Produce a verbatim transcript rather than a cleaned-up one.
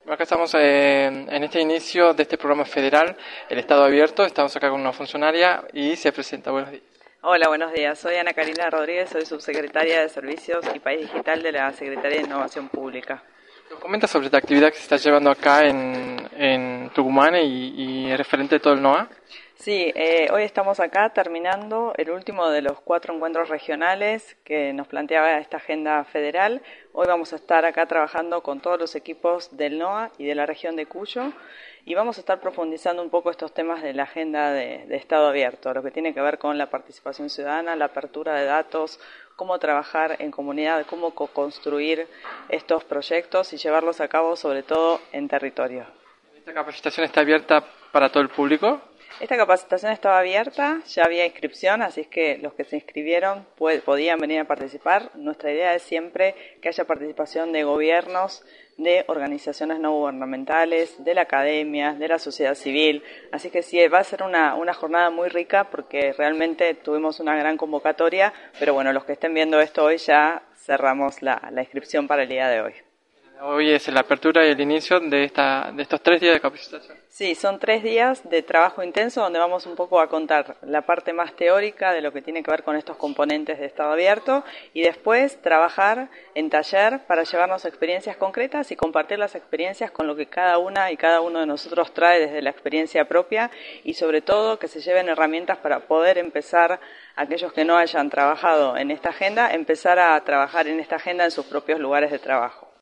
Acá estamos eh, en este inicio de este programa federal, el Estado Abierto. Estamos acá con una funcionaria y se presenta. Buenos días. Hola, buenos días. Soy Ana Karina Rodríguez, soy subsecretaria de Servicios y País Digital de la Secretaría de Innovación Pública. Nos comenta sobre esta actividad que se está llevando acá en, en Tucumán y, y referente a todo el NOA. Sí, eh, hoy estamos acá terminando el último de los cuatro encuentros regionales que nos planteaba esta agenda federal. Hoy vamos a estar acá trabajando con todos los equipos del NOA y de la región de Cuyo y vamos a estar profundizando un poco estos temas de la agenda de, de Estado Abierto, lo que tiene que ver con la participación ciudadana, la apertura de datos, cómo trabajar en comunidad, cómo co-construir estos proyectos y llevarlos a cabo sobre todo en territorio. ¿Esta capacitación está abierta para todo el público? Esta capacitación estaba abierta, ya había inscripción, así es que los que se inscribieron puede, podían venir a participar. Nuestra idea es siempre que haya participación de gobiernos, de organizaciones no gubernamentales, de la academia, de la sociedad civil. Así que sí, va a ser una, una jornada muy rica porque realmente tuvimos una gran convocatoria, pero bueno, los que estén viendo esto hoy ya cerramos la, la inscripción para el día de hoy. Hoy es la apertura y el inicio de, esta, de estos tres días de capacitación. Sí, son tres días de trabajo intenso donde vamos un poco a contar la parte más teórica de lo que tiene que ver con estos componentes de Estado Abierto y después trabajar en taller para llevarnos experiencias concretas y compartir las experiencias con lo que cada una y cada uno de nosotros trae desde la experiencia propia y sobre todo que se lleven herramientas para poder empezar, aquellos que no hayan trabajado en esta agenda, empezar a trabajar en esta agenda en sus propios lugares de trabajo.